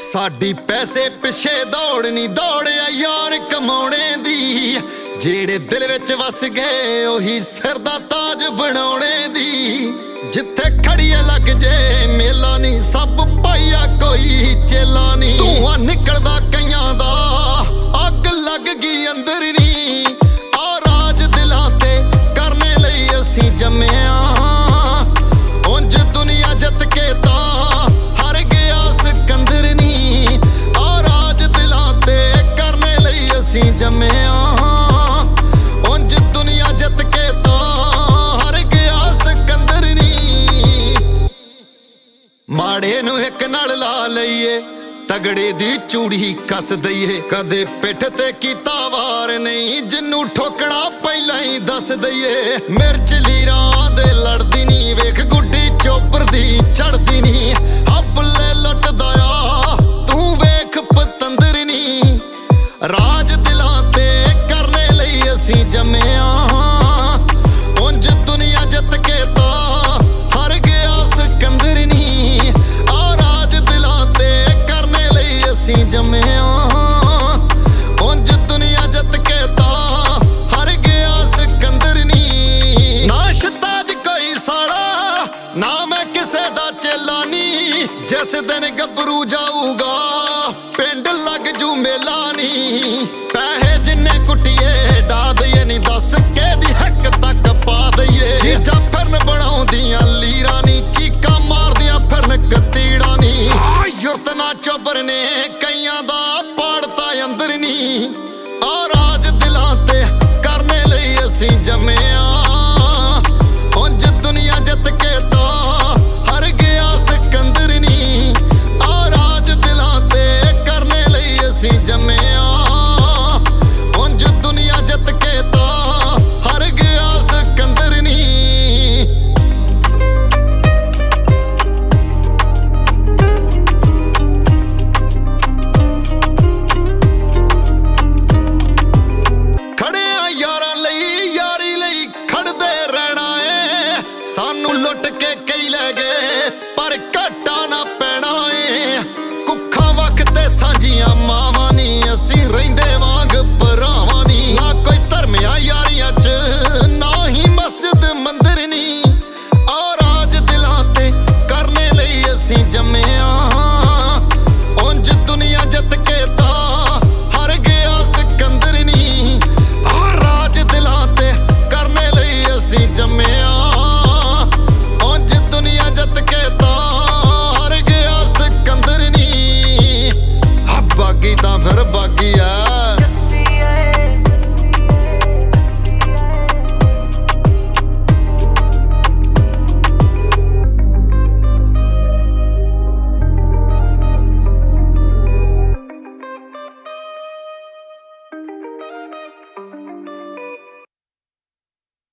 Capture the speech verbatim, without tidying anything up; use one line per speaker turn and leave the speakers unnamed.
ਸਾਡੀ ਪੈਸੇ ਪਿੱਛੇ ਦੌੜ ਨਹੀਂ ਦੌੜਿਆ ਯਾਰ ਕਮਾਉਣੇ ਦੀ, ਜਿਹੜੇ ਦਿਲ ਵਿੱਚ ਵਸ ਗਏ ਉਹੀ ਸਿਰ ਦਾ ਤਾਜ ਬਣਾਉਣੇ ਦੀ। ਜਿੱਥੇ ਖੜੀਏ ਲੱਗ ਜੇ ਮੇਲਾ ਨਹੀਂ, ਸਭ ਪਾਈਆ ਕੋਈ ਚੇਲਾ ਨਹੀਂ। ਧੂਆਂ ਨਿਕਲਦਾ ਕਈਆਂ ਦਾ ਅੱਗ ਲੱਗ ਗਈ ਅੰਦਰ ਨਹੀਂ, ਆ ਰਾਜ ਦਿਲਾਂ ਤੇ ਕਰਨੇ ਲਈ ਅਸੀਂ ਜੰਮਿਆ। ਉਂਝ ਦੁਨੀਆ ਜਿੱਤ ਕੇ ਤਾਂ ਹਰ ਗਿਆ ਸਿਕੰਦਰ ਨਹੀਂ, ਆ ਰਾਜ ਦਿਲਾਂ ਤੇ ਕਰਨੇ ਲਈ ਅਸੀਂ ਜੰਮਿਆ। ਉਂਝ ਦੁਨੀਆ ਜਿੱਤ ਕੇ ਤਾਂ ਹਰ ਗਿਆ ਸਿਕੰਦਰ ਨਹੀਂ। ਮਾੜੇ ਨੂੰ ਇੱਕ ਨਾਲ ਲਾ ਲਈਏ, ਤਗੜੇ ਦੀ ਚੂੜੀ ਕੱਸ ਦਈਏ। ਕਦੇ ਪਿੱਠ ਤੇ ਕੀਤਾ ਵਾਰ ਨਹੀਂ, ਜਿੰਨੂੰ ਠੋਕਣਾ ਪਹਿਲਾਂ ਹੀ ਦੱਸ ਦਈਏ। ਮਿਰਚ ਲੀਰਾਂ ਦੇ ਲੜਦੀ ਨਹੀਂ, ਵੇਖ ਗੁੱਡੀ ਚੋਪਰ ਦੀ ਚੜਦੀ ਨਹੀਂ। ਹੱਪਲੇ ਲੁੱਟਦਾ ਆ ਤੂੰ ਵੇਖ ਪਤੰਦਰ ਨਹੀਂ, ਰਾਜ ਦਿਲਾਂ ਤੇ ਕਰਨੇ ਲਈ ਅਸੀਂ ਜੰਮਿਆ। ਉਂਝ ਦੁਨੀਆ ਜਿੱਤ ਕੇ ਤਾਂ ਹਰ ਗਿਆ ਸਿਕੰਦਰ ਨਹੀਂ, ਆ ਰਾਜ ਦਿਲਾਂ ਤੇ ਕਰਨੇ ਲਈ ਅਸੀਂ ਜੰਮਿਆ। ਉਂਝ ਦੁਨੀਆ ਜਿੱਤ ਕੇ ਤਾਂ ਹਰ ਗਿਆ ਸਿਕੰਦਰ ਨਹੀਂ। ਨਾ ਸ਼ਤਾਜ ਕੋਈ ਸਾਲਾ, ਨਾ ਮੈਂ ਕਿਸੇ ਦਾ ਚੇਲਾ ਨਹੀਂ। ਜਿਸ ਦਿਨ ਗੱਭਰੂ